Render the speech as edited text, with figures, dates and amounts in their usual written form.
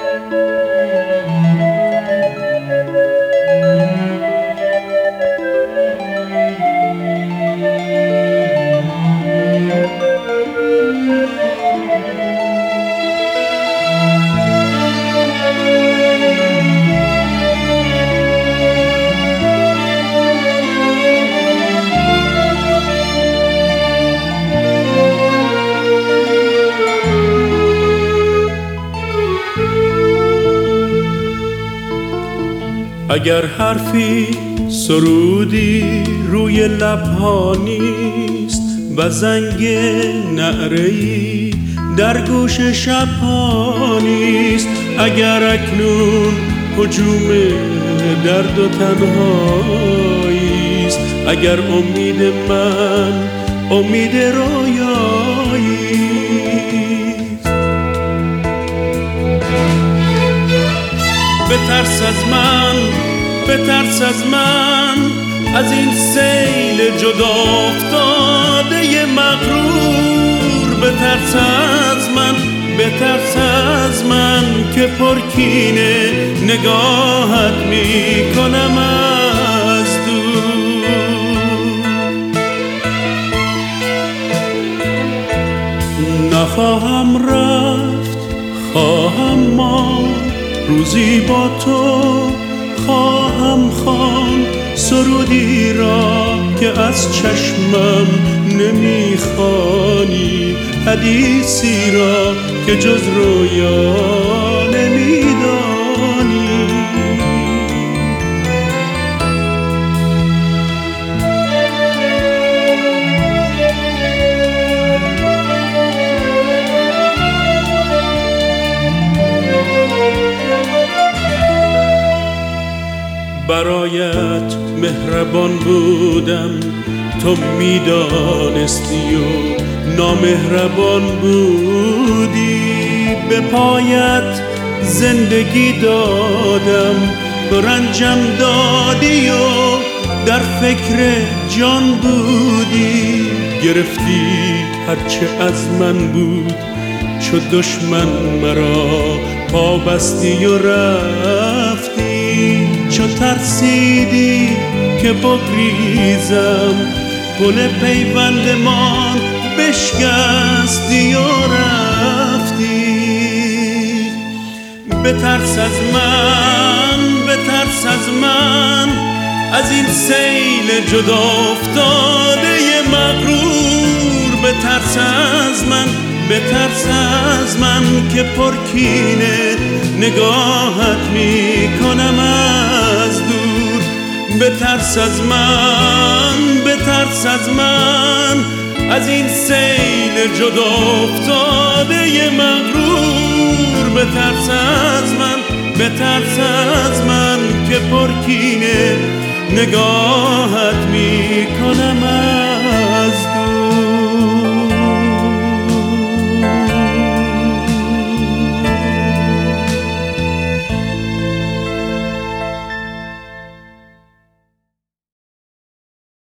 اگر حرفی سرودی روی لبها نیست و زنگ نعره‌ای در گوش شبها نیست، اگر اکنون هجوم درد و تنهاییست، اگر امید من امید رویاییست، بترس از من، بترس از من، از این سیل جدا افتاده مغرور، بترس از من، بترس از من که پرکینه نگاهت میکنم از دور. نخواهم رفت، خواهم ماند، روزی با تو خواهم خواند سرودی را که از چشمم نمیخوانی، حدیثی را که جز رویا نمیدانی. برایت مهربان بودم، تو میدانستی و نامهربان بودی، به پایت زندگی دادم، رنجم دادی و در فکر جان بودی، گرفتی هرچه از من بود، چو دشمن مرا پا بستی و رفتی، چو ترسیدی که بگریزم گل پیوندمان بشکستی و رفتی. بترس از من، بترس از من، از این سیل جدا افتاده مغرور، بترس از من، بترس از من که پرکینه نگاهت میکنم از دور، بترس از من، بترس از من، از این سیل جدا افتاده مغرور، بترس از من، بترس از من که پرکینه نگاهت میکنم